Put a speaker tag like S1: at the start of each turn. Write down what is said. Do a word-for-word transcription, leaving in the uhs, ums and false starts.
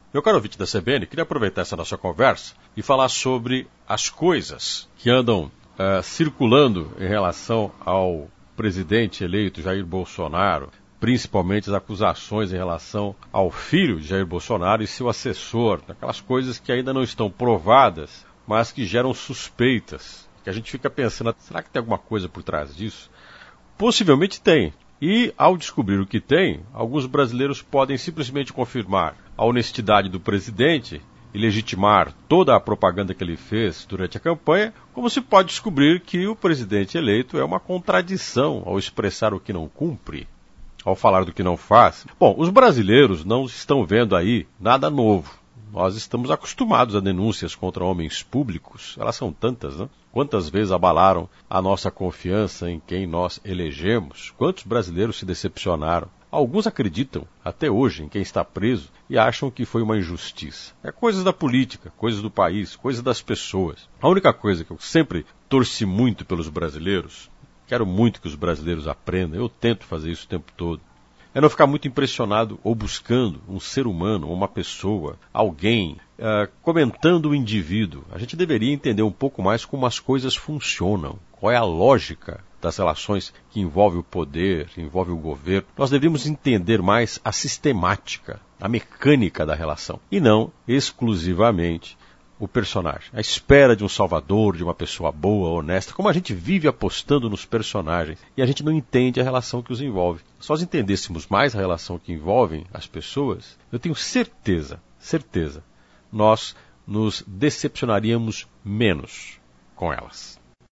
S1: Meu caro ouvinte da C B N, queria aproveitar essa nossa conversa e falar sobre as coisas que andam uh, circulando em relação ao presidente eleito Jair Bolsonaro, principalmente as acusações em relação ao filho de Jair Bolsonaro e seu assessor, aquelas coisas que ainda não estão provadas, mas que geram suspeitas, que a gente fica pensando, será que tem alguma coisa por trás disso? Possivelmente tem. E, ao descobrir o que tem, alguns brasileiros podem simplesmente confirmar a honestidade do presidente e legitimar toda a propaganda que ele fez durante a campanha, como se pode descobrir que o presidente eleito é uma contradição ao expressar o que não cumpre, ao falar do que não faz. Bom, os brasileiros não estão vendo aí nada novo. Nós estamos acostumados a denúncias contra homens públicos, elas são tantas, né? Quantas vezes abalaram a nossa confiança em quem nós elegemos? Quantos brasileiros se decepcionaram? Alguns acreditam, até hoje, em quem está preso e acham que foi uma injustiça. É coisas da política, coisas do país, coisas das pessoas. A única coisa que eu sempre torci muito pelos brasileiros, quero muito que os brasileiros aprendam, eu tento fazer isso o tempo todo, é não ficar muito impressionado ou buscando um ser humano, uma pessoa, alguém, uh, comentando o indivíduo. A gente deveria entender um pouco mais como as coisas funcionam, qual é a lógica das relações que envolve o poder, que envolve o governo. Nós deveríamos entender mais a sistemática, a mecânica da relação, e não exclusivamente o personagem, a espera de um salvador, de uma pessoa boa, honesta, como a gente vive apostando nos personagens e a gente não entende a relação que os envolve. Se nós entendêssemos mais a relação que envolve as pessoas, eu tenho certeza, certeza, nós nos decepcionaríamos menos com elas.